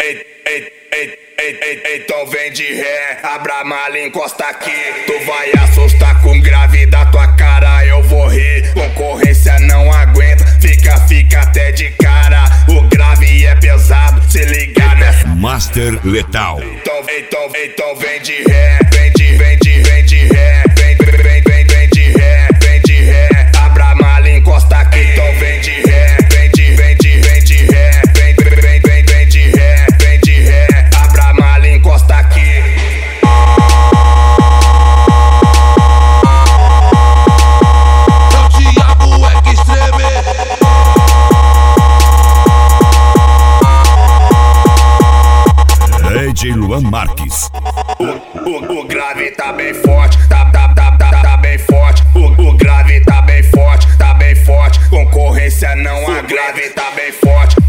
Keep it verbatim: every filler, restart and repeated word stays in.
ei, ei, ei, ei, ei, então vem de ré, abra a mala e encosta aqui. Tu vai assustar com grave da tua cara, eu vou rir. Concorrência não aguenta, fica, fica até de cara. O grave é pesado, se ligar nessa Master Letal. Então, então, então vem de ré, vem de, vem de, vem de ré, vem, vem, vem, vem de ré, vem de ré, abra a mala e encosta aqui. Então vem de ré, vem de, vem de, vem de ré, vem, vem, vem, vem de ré, vem de ré, abra a mala e encosta aqui. O diabo é que estreme. D J Luan Marques. O, o, o grave tá bem forte, tá, tá, tá, tá, tá bem forte. O, o grave tá bem forte, tá bem forte. Concorrência não há grave, tá bem forte.